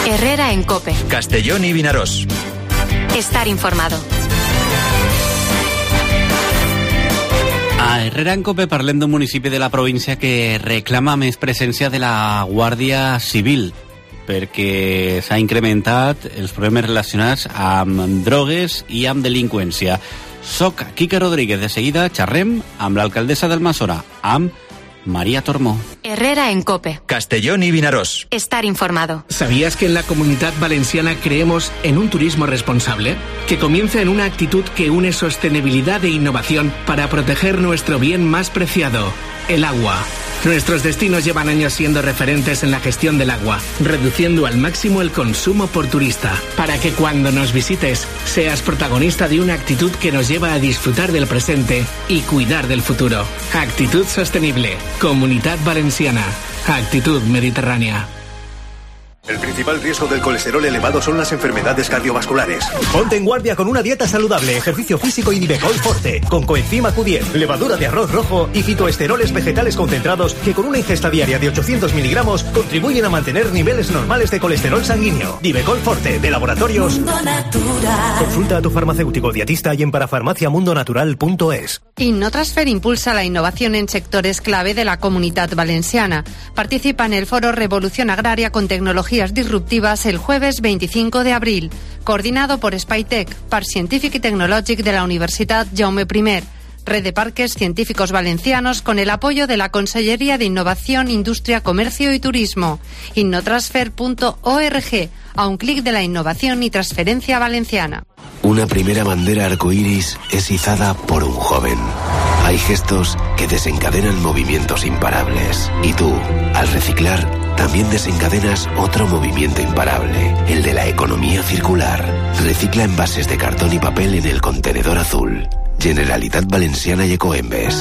Herrera en COPE. Castellón i Vinaròs. Estar informado. A Herrera en COPE parlem d'un municipi de la província que reclama més presència de la Guàrdia Civil perquè s'ha incrementat els problemes relacionats amb drogues i amb delinqüència. Soc Quique Rodríguez. De seguida xerrem amb l'alcaldessa d'Almassora, amb María Tormó. Herrera en COPE. Castellón y Vinaròs. Estar informado. ¿Sabías que en la Comunidad Valenciana creemos en un turismo responsable? Que comienza en una actitud que une sostenibilidad e innovación para proteger nuestro bien más preciado, el agua. Nuestros destinos llevan años siendo referentes en la gestión del agua, reduciendo al máximo el consumo por turista, para que cuando nos visites seas protagonista de una actitud que nos lleva a disfrutar del presente y cuidar del futuro. Actitud sostenible. Comunidad Valenciana. Actitud mediterránea. El principal riesgo del colesterol elevado son las enfermedades cardiovasculares. Ponte en guardia con una dieta saludable, ejercicio físico y Divecol Forte, con coenzima Q10, levadura de arroz rojo y fitoesteroles vegetales concentrados que con una ingesta diaria de 800 miligramos contribuyen a mantener niveles normales de colesterol sanguíneo. Divecol Forte, de Laboratorios Mundo Natural. Consulta a tu farmacéutico dietista y en parafarmaciamundonatural.es. Innotransfer impulsa la innovación en sectores clave de la Comunidad Valenciana. Participa en el foro Revolución Agraria con tecnologías disruptivas el jueves 25 de abril, coordinado por Spytech, Parc Científic y Tecnològic de la Universitat Jaume I, red de parques científicos valencianos con el apoyo de la Consellería de Innovación, Industria, Comercio y Turismo. Innotransfer.org, a un clic de la innovación y transferencia valenciana. Una primera bandera arcoíris es izada por un joven. Hay gestos que desencadenan movimientos imparables. Y tú, al reciclar, también desencadenas otro movimiento imparable, el de la economía circular. Recicla envases de cartón y papel en el contenedor azul. Generalitat Valenciana y Ecoembes.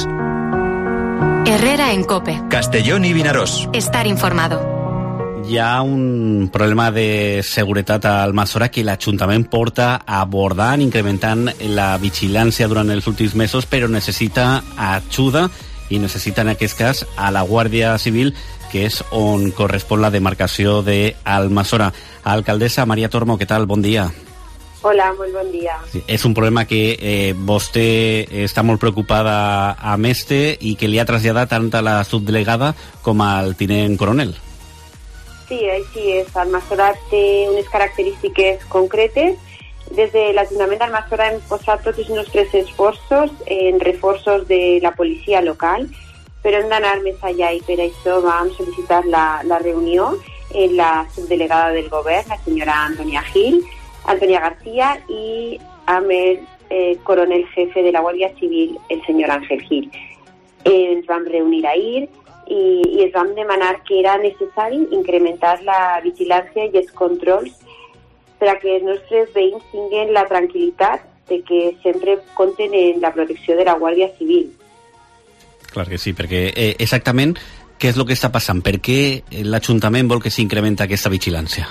Herrera en COPE. Castellón i Vinaròs. Estar informado. Hi ha un problema de seguretat a Almassora que l'Ajuntament porta abordant, incrementant la vigilància durant els últims mesos, però necessita ajuda i necessita en aquest cas a la Guàrdia Civil, que és on correspon la demarcació d'Almassora. Alcaldessa María Tormó, què tal? Bon dia. Hola, molt bon dia. Sí, és un problema que vostè està molt preocupada amb i que li ha traslladat tant a la subdelegada com al tinent coronel. Sí, així és. Almassora té unes característiques concretes. Des de l'Ajuntament d'Almassora hem posat tots els nostres esforços en reforços de la policia local, però hem d'anar més allà i per això vam sol·licitar la reunió en la subdelegada del govern, la senyora Antonia García, i amb el coronel jefe de la Guàrdia Civil, el senyor Ángel Gil. Ens vam reunir ahir i ens vam demanar que era necessari incrementar la vigilància i els controls per a que els nostres veïns tinguin la tranquil·litat de que sempre compten en la protecció de la Guàrdia Civil. Clar que sí, perquè exactament què és el que està passant? Per què l'Ajuntament vol que s'incrementa aquesta vigilància?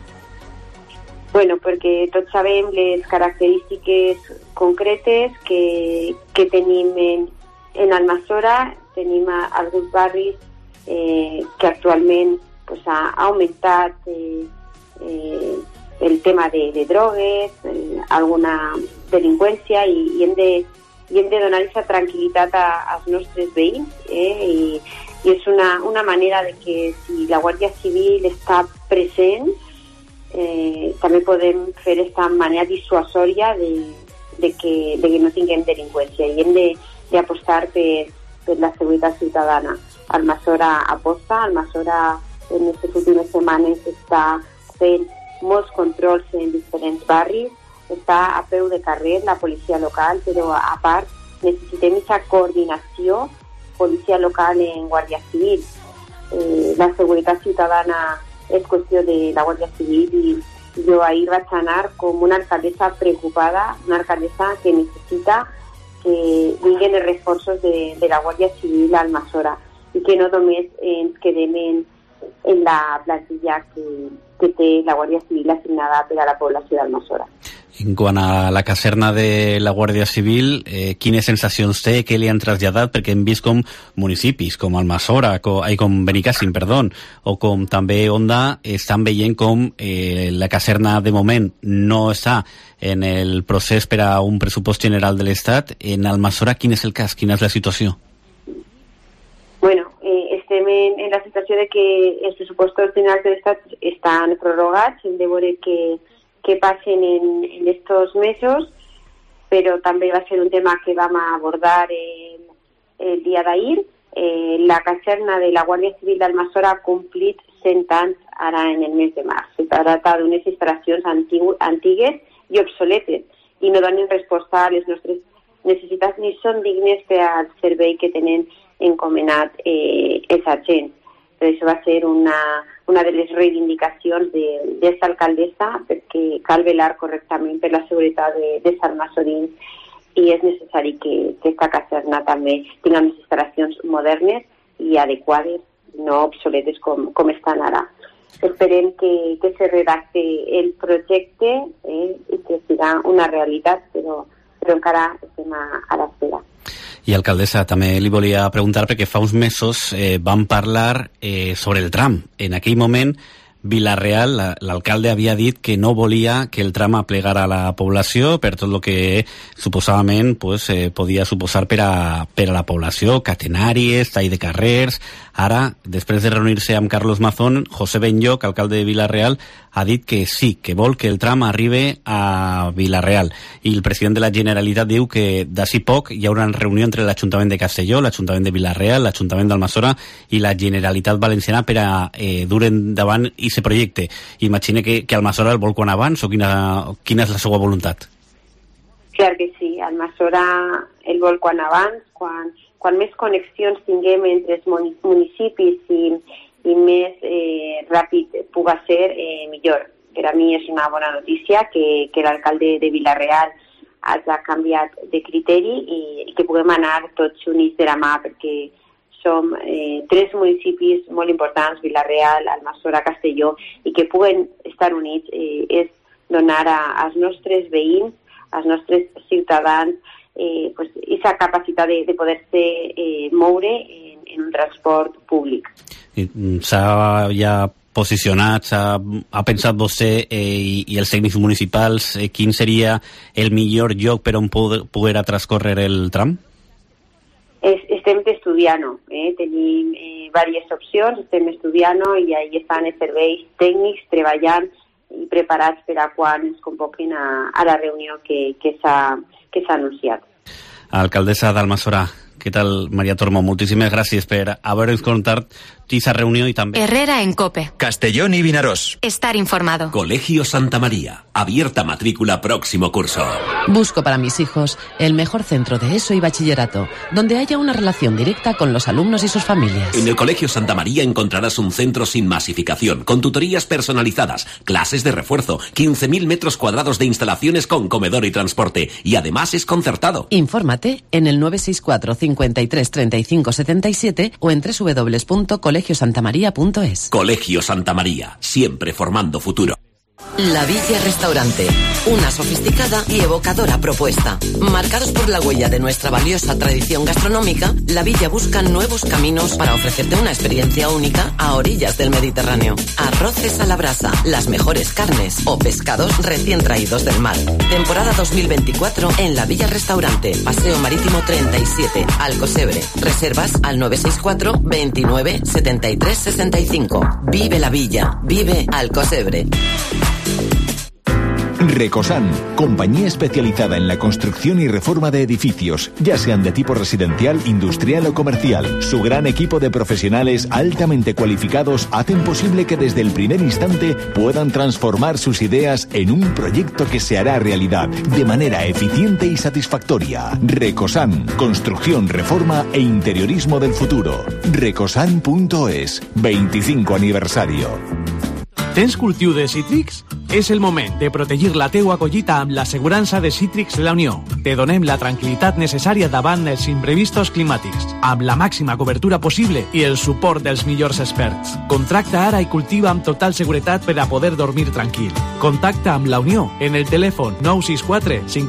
Bueno, perquè tots sabem les característiques concretes que tenim en Almassora. Tenim alguns barris que actualment ha augmentat el tema de drogues, alguna delinqüència i hem de donar aquesta tranquil·litat als nostres veïns i és una manera de que si la Guàrdia Civil està present també podem fer aquesta manera dissuasòria de que no tinguem delinqüència i hem d'apostar per la seguretat ciutadana. Almassora aposta, Almassora en aquestes últimes setmanes està fent molts controls en diferents barris, està a peu de carrer la policia local, però a part necessitem aquesta coordinació policia local en Guàrdia Civil. La seguretat ciutadana és qüestió de la Guàrdia Civil i jo ahir vaig anar com una alcaldessa preocupada, una alcaldessa que necessita que vinguen els reforços de la Guàrdia Civil a Almassora i que no només ens quedem en la plantilla que té la Guàrdia Civil assignada per a la població d'Almassora. En quant a la caserna de la Guàrdia Civil, quines sensacions té, què li han traslladat? Perquè hem vist com municipis, com Almassora, com Benicàssim, o com també Onda, estan veient com la caserna de moment no està en el procés per a un pressupost general de l'Estat. En Almassora, quin és el cas? Quina és la situació? Bueno, estem en la situació de que els pressupostos generals de l'Estat estan prorrogats, hem de veure que passen en estos mesos, però també va ser un tema que vam abordar el dia d'ahir. La caserna de la Guàrdia Civil d'Almassora ha complit 100 anys ara en el mes de març. Se tracta d'unes instal·lacions antigues i obsoletes i no donen resposta a les nostres necessitats ni són dignes per al servei que tenen encomanat els agents. Per això va ser una de les reivindicacions d'esta alcaldessa, perquè cal velar correctament per la seguretat dels almassorins i és necessari que aquesta caserna també tingui unes instal·lacions modernes i adequades, no obsoletes com estan ara. Esperem que se redacte el projecte i que siga una realitat, però encara estem a l'espera. I, alcaldessa, també li volia preguntar, perquè fa uns mesos vam parlar sobre el tram. En aquell moment, Vila-real, l'alcalde havia dit que no volia que el tram aplegara a la població per tot el que suposadament podia suposar per a la població, catenàries, tall de carrers. Ara, després de reunir-se amb Carlos Mazón, José Benlloch, alcalde de Vila-real, ha dit que sí, que vol que el tram arribi a Vila-real. I el president de la Generalitat diu que d'ací poc hi haurà una reunió entre l'Ajuntament de Castelló, l'Ajuntament de Vila-real, l'Ajuntament d'Almassora i la Generalitat Valenciana per a dur endavant aquest projecte. Imagina que Almassora el vol quan abans o quina és la seva voluntat? Clar que sí, Almassora el vol quan abans, quan més connexions tinguem entre els municipis i més ràpid puga ser, millor. Per a mi és una bona notícia que l'alcalde de Vila-real hagi canviat de criteri i que puguem anar tots units de la mà, perquè som 3 municipis molt importants, Vila-real, Almassora, Castelló, i que puguen estar units és donar als nostres veïns, als nostres ciutadans, aquesta capacitat de poder-se moure en un transport públic. S'ha ja posicionat, ha pensat vostè i els tècnics municipals quin seria el millor lloc per on poder transcórrer el tram? Estem estudiant-ho, tenim diverses opcions, estem estudiant-ho i ahí estan els serveis tècnics treballant i preparats per a quan ens convoquin a la reunió que s'ha anunciat. Alcaldessa d'Almassora, què tal, Maria Tormo? Moltíssimes gràcies per haver-nos contat esa reunión y también... Herrera en COPE. Castellón y Vinarós. Estar informado. Colegio Santa María. Abierta matrícula próximo curso. Busco para mis hijos el mejor centro de ESO y bachillerato, donde haya una relación directa con los alumnos y sus familias. En el Colegio Santa María encontrarás un centro sin masificación, con tutorías personalizadas, clases de refuerzo, 15.000 metros cuadrados de instalaciones con comedor y transporte, y además es concertado. Infórmate en el 964 53 35 77 o en www.colegiosantamaria.es. Colegio Santa María, siempre formando futuro. La Villa Restaurante, una sofisticada y evocadora propuesta. Marcados por la huella de nuestra valiosa tradición gastronómica, La Villa busca nuevos caminos para ofrecerte una experiencia única a orillas del Mediterráneo. Arroces a la brasa, las mejores carnes o pescados recién traídos del mar. Temporada 2024 en La Villa Restaurante, Paseo Marítimo 37, Alcocebre. Reservas al 964 29 73 65. Vive La Villa, vive Alcocebre. Recosan, compañía especializada en la construcción y reforma de edificios, ya sean de tipo residencial, industrial o comercial. Su gran equipo de profesionales altamente cualificados hacen posible que desde el primer instante puedan transformar sus ideas en un proyecto que se hará realidad de manera eficiente y satisfactoria. Recosan, construcción, reforma e interiorismo del futuro. Recosan.es, 25 aniversario. Tens cultiu de cítrics? És el moment de protegir la teua collita amb l'assegurança de Cítrics La Unió. Te donem la tranquil·litat necessària davant els imprevistos climàtics, amb la màxima cobertura possible i el suport dels millors experts. Contracta ara i cultiva amb total seguretat per a poder dormir tranquil. Contacta amb La Unió en el telèfon 964